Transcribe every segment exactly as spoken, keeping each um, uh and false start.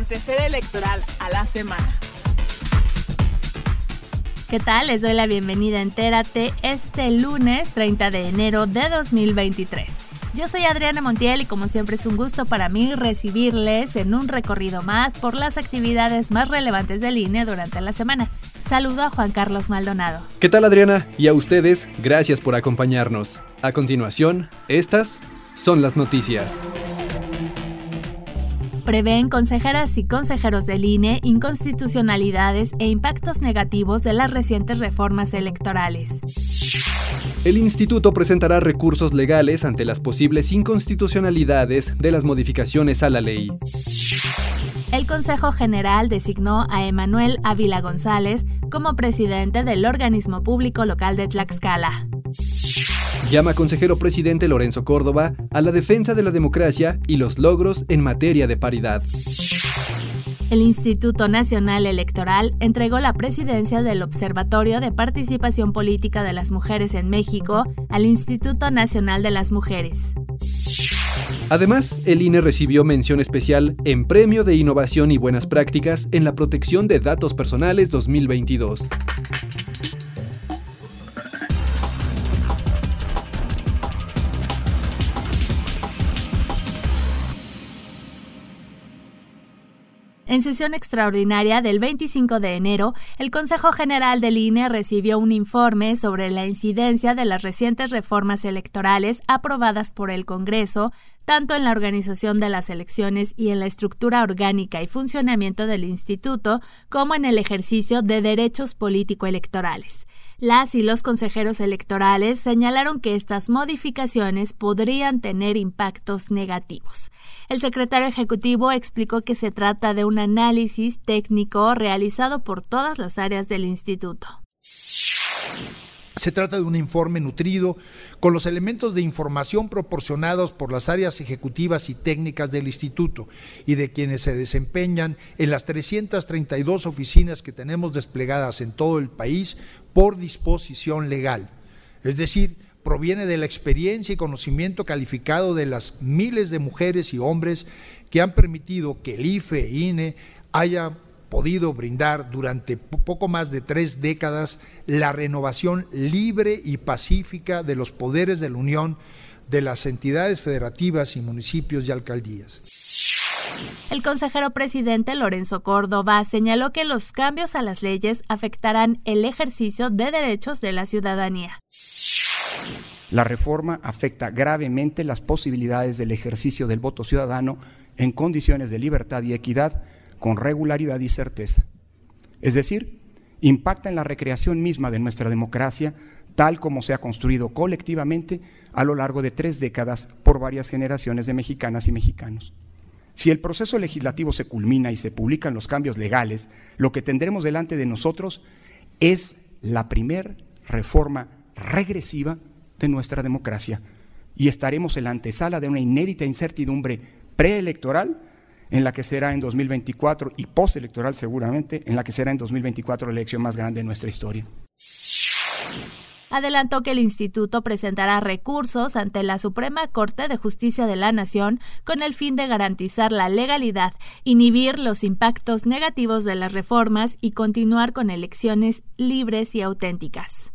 acontecer electoral a la semana. ¿Qué tal? Les doy la bienvenida a Entérate este lunes treinta de enero de dos mil veintitrés. Yo soy Adriana Montiel y como siempre es un gusto para mí recibirles en un recorrido más por las actividades más relevantes del I N E durante la semana. Saludo a Juan Carlos Maldonado. ¿Qué tal, Adriana? Y a ustedes, gracias por acompañarnos. A continuación, estas son las noticias. Prevén consejeras y consejeros del I N E inconstitucionalidades e impactos negativos de las recientes reformas electorales. El instituto presentará recursos legales ante las posibles inconstitucionalidades de las modificaciones a la ley. El Consejo General designó a Emanuel Ávila González como presidente del organismo público local de Tlaxcala. Llama consejero presidente Lorenzo Córdoba a la defensa de la democracia y los logros en materia de paridad. El Instituto Nacional Electoral entregó la presidencia del Observatorio de Participación Política de las Mujeres en México al Instituto Nacional de las Mujeres. Además, el I N E recibió mención especial en Premio de Innovación y Buenas Prácticas en la Protección de Datos Personales dos mil veintidós. En sesión extraordinaria del veinticinco de enero, el Consejo General del I N E recibió un informe sobre la incidencia de las recientes reformas electorales aprobadas por el Congreso, tanto en la organización de las elecciones y en la estructura orgánica y funcionamiento del instituto, como en el ejercicio de derechos político-electorales. Las y los consejeros electorales señalaron que estas modificaciones podrían tener impactos negativos. El secretario ejecutivo explicó que se trata de un análisis técnico realizado por todas las áreas del instituto. Se trata de un informe nutrido con los elementos de información proporcionados por las áreas ejecutivas y técnicas del instituto y de quienes se desempeñan en las trescientas treinta y dos oficinas que tenemos desplegadas en todo el país por disposición legal. Es decir, proviene de la experiencia y conocimiento calificado de las miles de mujeres y hombres que han permitido que el I F E e I N E haya podido brindar durante poco más de tres décadas la renovación libre y pacífica de los poderes de la Unión, de las entidades federativas y municipios y alcaldías. El consejero presidente Lorenzo Córdoba señaló que los cambios a las leyes afectarán el ejercicio de derechos de la ciudadanía. La reforma afecta gravemente las posibilidades del ejercicio del voto ciudadano en condiciones de libertad y equidad, con regularidad y certeza. Es decir, impacta en la recreación misma de nuestra democracia, tal como se ha construido colectivamente a lo largo de tres décadas por varias generaciones de mexicanas y mexicanos. Si el proceso legislativo se culmina y se publican los cambios legales, lo que tendremos delante de nosotros es la primer reforma regresiva de nuestra democracia y estaremos en la antesala de una inédita incertidumbre preelectoral en la que será en dos mil veinticuatro y postelectoral seguramente, en la que será en dos mil veinticuatro la elección más grande de nuestra historia. Adelantó que el instituto presentará recursos ante la Suprema Corte de Justicia de la Nación con el fin de garantizar la legalidad, inhibir los impactos negativos de las reformas y continuar con elecciones libres y auténticas.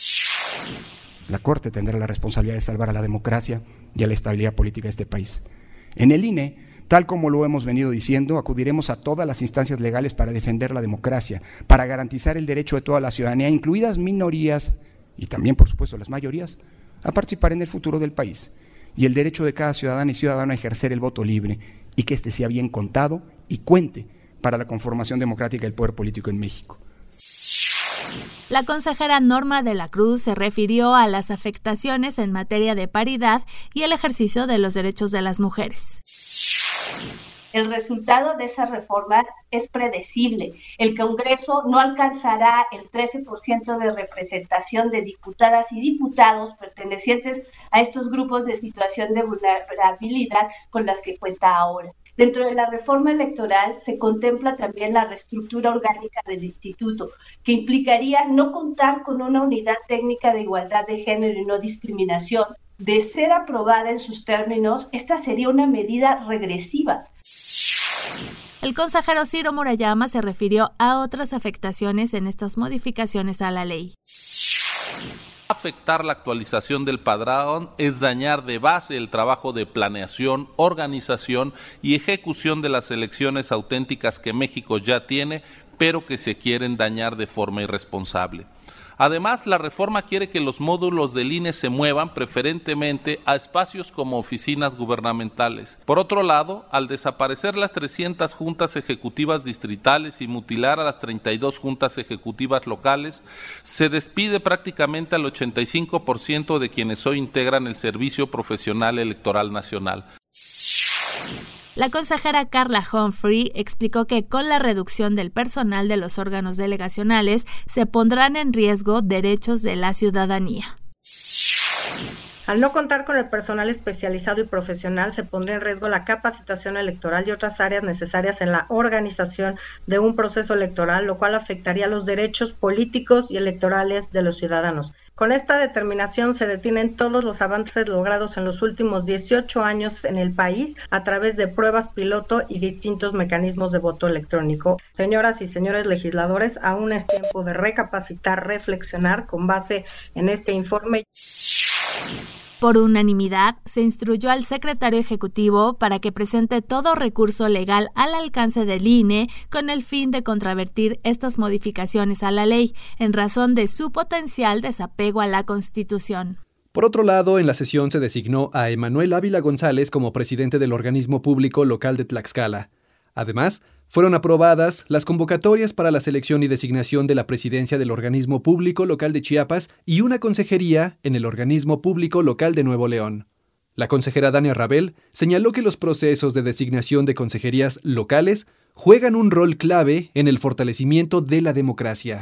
La Corte tendrá la responsabilidad de salvar a la democracia y a la estabilidad política de este país. En el I N E, tal como lo hemos venido diciendo, acudiremos a todas las instancias legales para defender la democracia, para garantizar el derecho de toda la ciudadanía, incluidas minorías y también, por supuesto, las mayorías, a participar en el futuro del país, y el derecho de cada ciudadana y ciudadano a ejercer el voto libre y que éste sea bien contado y cuente para la conformación democrática del poder político en México. La consejera Norma de la Cruz se refirió a las afectaciones en materia de paridad y el ejercicio de los derechos de las mujeres. El resultado de esas reformas es predecible. El Congreso no alcanzará el trece por ciento de representación de diputadas y diputados pertenecientes a estos grupos de situación de vulnerabilidad con las que cuenta ahora. Dentro de la reforma electoral se contempla también la reestructura orgánica del instituto, que implicaría no contar con una unidad técnica de igualdad de género y no discriminación. De ser aprobada en sus términos, esta sería una medida regresiva. El consejero Ciro Murayama se refirió a otras afectaciones en estas modificaciones a la ley. Afectar la actualización del padrón es dañar de base el trabajo de planeación, organización y ejecución de las elecciones auténticas que México ya tiene, pero que se quieren dañar de forma irresponsable. Además, la reforma quiere que los módulos del I N E se muevan preferentemente a espacios como oficinas gubernamentales. Por otro lado, al desaparecer las trescientas juntas ejecutivas distritales y mutilar a las treinta y dos juntas ejecutivas locales, se despide prácticamente al ochenta y cinco por ciento de quienes hoy integran el Servicio Profesional Electoral Nacional. La consejera Carla Humphrey explicó que con la reducción del personal de los órganos delegacionales se pondrán en riesgo derechos de la ciudadanía. Al no contar con el personal especializado y profesional, se pondría en riesgo la capacitación electoral y otras áreas necesarias en la organización de un proceso electoral, lo cual afectaría los derechos políticos y electorales de los ciudadanos. Con esta determinación se detienen todos los avances logrados en los últimos dieciocho años en el país a través de pruebas piloto y distintos mecanismos de voto electrónico. Señoras y señores legisladores, aún es tiempo de recapacitar, reflexionar con base en este informe. Por unanimidad, se instruyó al secretario ejecutivo para que presente todo recurso legal al alcance del I N E con el fin de contravertir estas modificaciones a la ley, en razón de su potencial desapego a la Constitución. Por otro lado, en la sesión se designó a Emanuel Ávila González como presidente del organismo público local de Tlaxcala. Además, fueron aprobadas las convocatorias para la selección y designación de la presidencia del organismo público local de Chiapas y una consejería en el organismo público local de Nuevo León. La consejera Dania Rabel señaló que los procesos de designación de consejerías locales juegan un rol clave en el fortalecimiento de la democracia.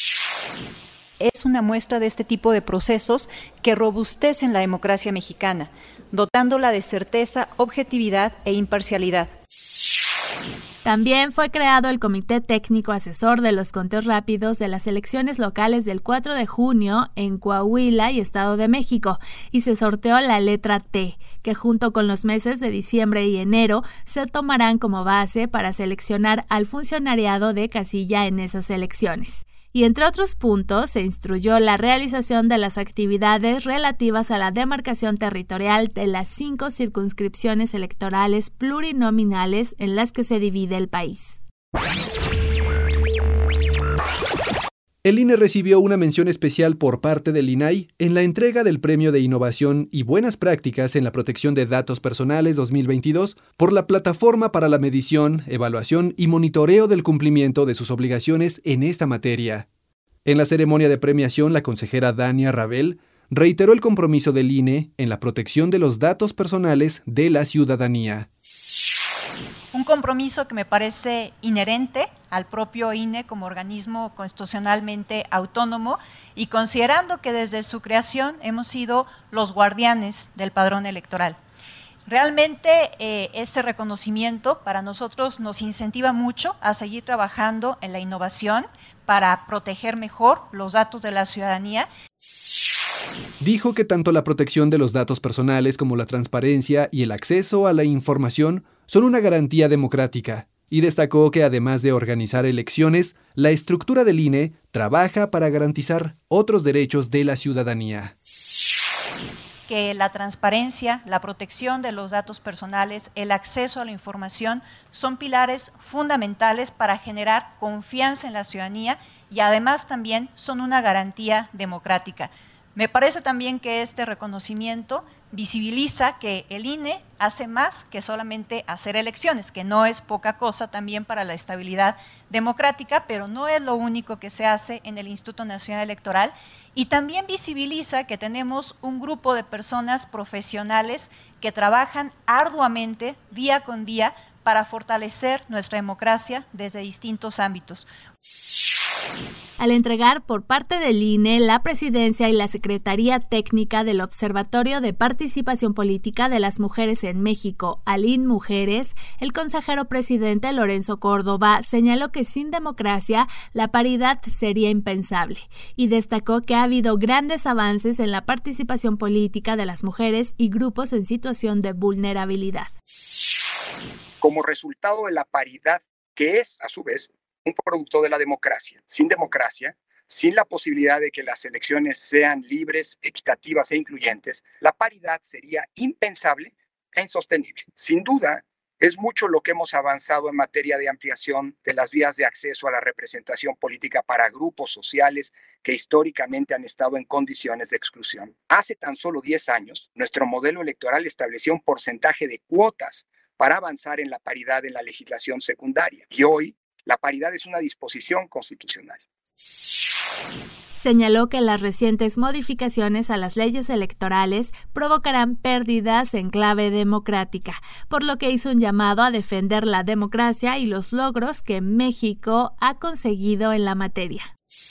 Es una muestra de este tipo de procesos que robustecen la democracia mexicana, dotándola de certeza, objetividad e imparcialidad. También fue creado el Comité Técnico Asesor de los Conteos Rápidos de las elecciones locales del cuatro de junio en Coahuila y Estado de México, y se sorteó la letra T, que junto con los meses de diciembre y enero se tomarán como base para seleccionar al funcionariado de casilla en esas elecciones. Y entre otros puntos, se instruyó la realización de las actividades relativas a la demarcación territorial de las cinco circunscripciones electorales plurinominales en las que se divide el país. El I N E recibió una mención especial por parte del I N A I en la entrega del Premio de Innovación y Buenas Prácticas en la Protección de Datos Personales dos mil veintidós por la plataforma para la medición, evaluación y monitoreo del cumplimiento de sus obligaciones en esta materia. En la ceremonia de premiación, la consejera Dania Rabel reiteró el compromiso del I N E en la protección de los datos personales de la ciudadanía. Un compromiso que me parece inherente al propio I N E como organismo constitucionalmente autónomo y considerando que desde su creación hemos sido los guardianes del padrón electoral. Realmente eh, ese reconocimiento para nosotros nos incentiva mucho a seguir trabajando en la innovación para proteger mejor los datos de la ciudadanía. Dijo que tanto la protección de los datos personales como la transparencia y el acceso a la información son una garantía democrática, y destacó que además de organizar elecciones, la estructura del I N E trabaja para garantizar otros derechos de la ciudadanía. Que la transparencia, la protección de los datos personales, el acceso a la información son pilares fundamentales para generar confianza en la ciudadanía y además también son una garantía democrática. Me parece también que este reconocimiento visibiliza que el I N E hace más que solamente hacer elecciones, que no es poca cosa también para la estabilidad democrática, pero no es lo único que se hace en el Instituto Nacional Electoral, y también visibiliza que tenemos un grupo de personas profesionales que trabajan arduamente día con día para fortalecer nuestra democracia desde distintos ámbitos. Al entregar por parte del I N E la presidencia y la Secretaría Técnica del Observatorio de Participación Política de las Mujeres en México, al I N Mujeres, el consejero presidente Lorenzo Córdoba señaló que sin democracia la paridad sería impensable y destacó que ha habido grandes avances en la participación política de las mujeres y grupos en situación de vulnerabilidad. como resultado de la paridad, que es, a su vez, un producto de la democracia. Sin democracia, sin la posibilidad de que las elecciones sean libres, equitativas e incluyentes, la paridad sería impensable e insostenible. Sin duda, es mucho lo que hemos avanzado en materia de ampliación de las vías de acceso a la representación política para grupos sociales que históricamente han estado en condiciones de exclusión. Hace tan solo diez años, nuestro modelo electoral establecía un porcentaje de cuotas para avanzar en la paridad en la legislación secundaria. Y hoy, la paridad es una disposición constitucional. Señaló que las recientes modificaciones a las leyes electorales provocarán pérdidas en clave democrática, por lo que hizo un llamado a defender la democracia y los logros que México ha conseguido en la materia.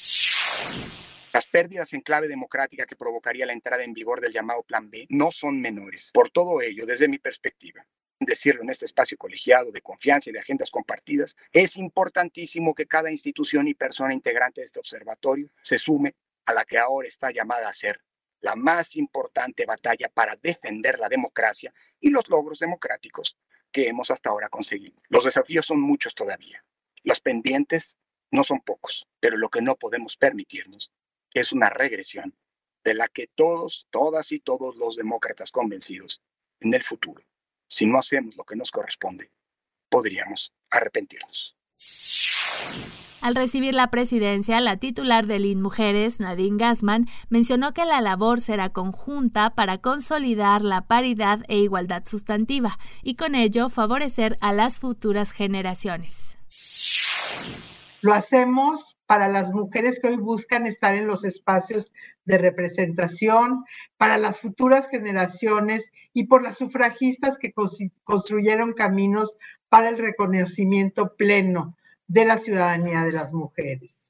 Las pérdidas en clave democrática que provocaría la entrada en vigor del llamado Plan B no son menores. Por todo ello, desde mi perspectiva, decirlo en este espacio colegiado de confianza y de agendas compartidas, es importantísimo que cada institución y persona integrante de este observatorio se sume a la que ahora está llamada a ser la más importante batalla para defender la democracia y los logros democráticos que hemos hasta ahora conseguido. Los desafíos son muchos todavía. Los pendientes no son pocos, pero lo que no podemos permitirnos es una regresión de la que todos, todas y todos los demócratas convencidos en el futuro, si no hacemos lo que nos corresponde, podríamos arrepentirnos. Al recibir la presidencia, la titular del I N Mujeres, Nadine Gassman, mencionó que la labor será conjunta para consolidar la paridad e igualdad sustantiva y con ello favorecer a las futuras generaciones. Lo hacemos para las mujeres que hoy buscan estar en los espacios de representación, para las futuras generaciones y por las sufragistas que construyeron caminos para el reconocimiento pleno de la ciudadanía de las mujeres.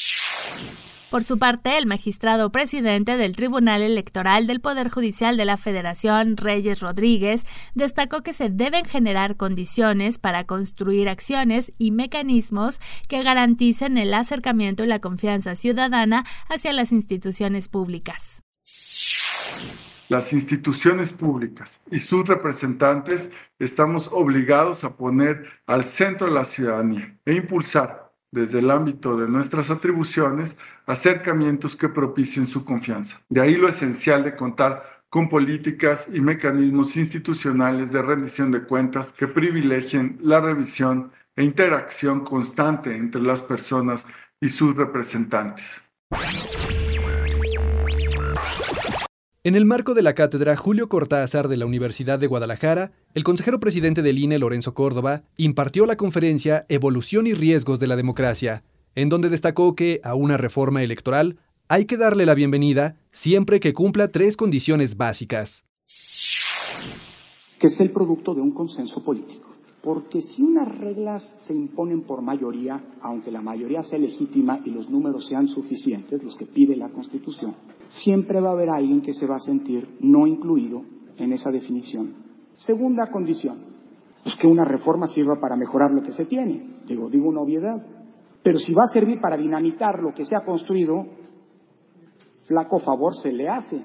Por su parte, el magistrado presidente del Tribunal Electoral del Poder Judicial de la Federación, Reyes Rodríguez, destacó que se deben generar condiciones para construir acciones y mecanismos que garanticen el acercamiento y la confianza ciudadana hacia las instituciones públicas. Las instituciones públicas y sus representantes estamos obligados a poner al centro a la ciudadanía e impulsar desde el ámbito de nuestras atribuciones, acercamientos que propicien su confianza. De ahí lo esencial de contar con políticas y mecanismos institucionales de rendición de cuentas que privilegien la revisión e interacción constante entre las personas y sus representantes. En el marco de la cátedra Julio Cortázar de la Universidad de Guadalajara, el consejero presidente del I N E, Lorenzo Córdoba, impartió la conferencia Evolución y Riesgos de la Democracia, en donde destacó que a una reforma electoral hay que darle la bienvenida siempre que cumpla tres condiciones básicas. Que es el producto de un consenso político. Porque si unas reglas se imponen por mayoría, aunque la mayoría sea legítima y los números sean suficientes, los que pide la Constitución, siempre va a haber alguien que se va a sentir no incluido en esa definición. Segunda condición, pues que una reforma sirva para mejorar lo que se tiene. Digo, digo una obviedad. Pero si va a servir para dinamitar lo que se ha construido, flaco favor se le hace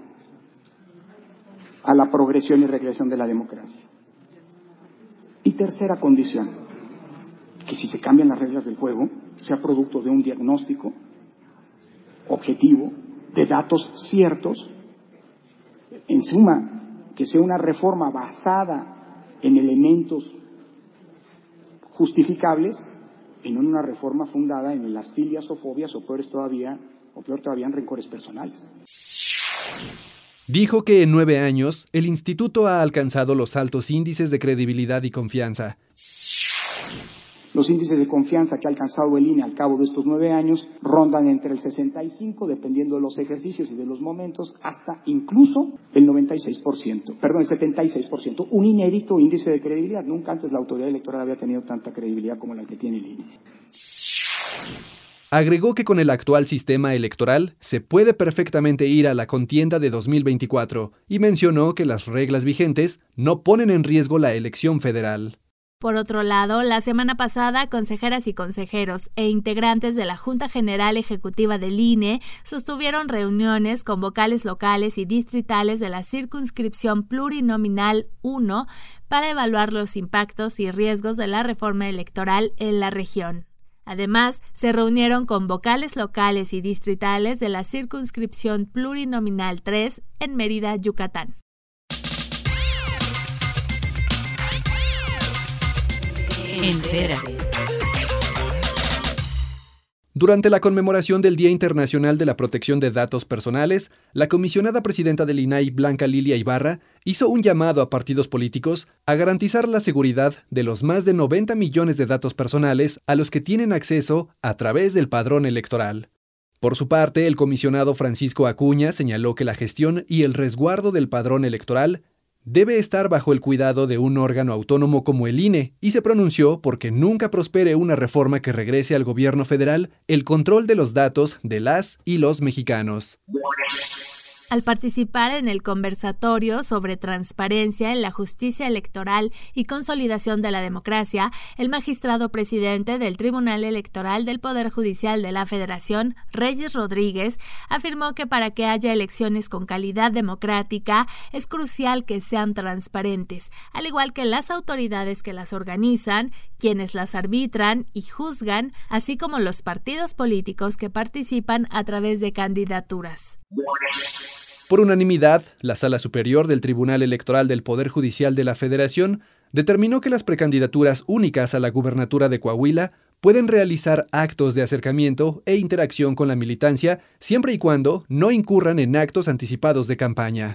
a la progresión y regresión de la democracia. Y tercera condición, que si se cambian las reglas del juego, sea producto de un diagnóstico objetivo, de datos ciertos, en suma, que sea una reforma basada en elementos justificables y no en una reforma fundada en las filias o fobias o peores todavía, o peor todavía en rencores personales. Dijo que en nueve años el instituto ha alcanzado los altos índices de credibilidad y confianza. Los índices de confianza que ha alcanzado el I N E al cabo de estos nueve años rondan entre el sesenta y cinco, dependiendo de los ejercicios y de los momentos, hasta incluso el noventa y seis por ciento, perdón, el setenta y seis por ciento, un inédito índice de credibilidad. Nunca antes la autoridad electoral había tenido tanta credibilidad como la que tiene el I N E. Agregó que con el actual sistema electoral se puede perfectamente ir a la contienda de dos mil veinticuatro y mencionó que las reglas vigentes no ponen en riesgo la elección federal. Por otro lado, la semana pasada, consejeras y consejeros e integrantes de la Junta General Ejecutiva del I N E sostuvieron reuniones con vocales locales y distritales de la circunscripción plurinominal uno para evaluar los impactos y riesgos de la reforma electoral en la región. Además, se reunieron con vocales locales y distritales de la circunscripción plurinominal tres en Mérida, Yucatán. Entérate. Durante la conmemoración del Día Internacional de la Protección de Datos Personales, la comisionada presidenta del I N A I, Blanca Lilia Ibarra, hizo un llamado a partidos políticos a garantizar la seguridad de los más de noventa millones de datos personales a los que tienen acceso a través del padrón electoral. Por su parte, el comisionado Francisco Acuña señaló que la gestión y el resguardo del padrón electoral debe estar bajo el cuidado de un órgano autónomo como el I N E y se pronunció porque nunca prospere una reforma que regrese al gobierno federal el control de los datos de las y los mexicanos. Al participar en el conversatorio sobre transparencia en la justicia electoral y consolidación de la democracia, el magistrado presidente del Tribunal Electoral del Poder Judicial de la Federación, Reyes Rodríguez, afirmó que para que haya elecciones con calidad democrática es crucial que sean transparentes, al igual que las autoridades que las organizan, quienes las arbitran y juzgan, así como los partidos políticos que participan a través de candidaturas. Por unanimidad, la Sala Superior del Tribunal Electoral del Poder Judicial de la Federación determinó que las precandidaturas únicas a la gubernatura de Coahuila pueden realizar actos de acercamiento e interacción con la militancia siempre y cuando no incurran en actos anticipados de campaña.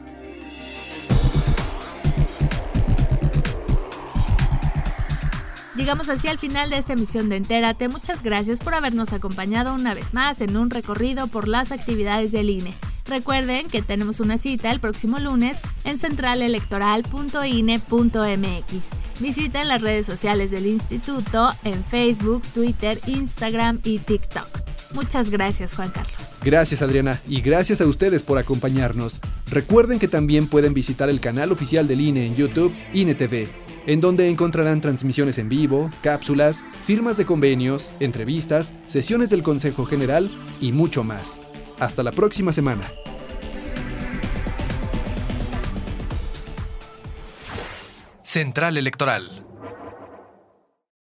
Llegamos así al final de esta emisión de Entérate. Muchas gracias por habernos acompañado una vez más en un recorrido por las actividades del I N E. Recuerden que tenemos una cita el próximo lunes en central electoral punto i n e punto m x. Visiten las redes sociales del instituto en Facebook, Twitter, Instagram y TikTok. Muchas gracias, Juan Carlos. Gracias, Adriana, y gracias a ustedes por acompañarnos. Recuerden que también pueden visitar el canal oficial del I N E en YouTube, I N E T V, en donde encontrarán transmisiones en vivo, cápsulas, firmas de convenios, entrevistas, sesiones del Consejo General y mucho más. Hasta la próxima semana. Central Electoral.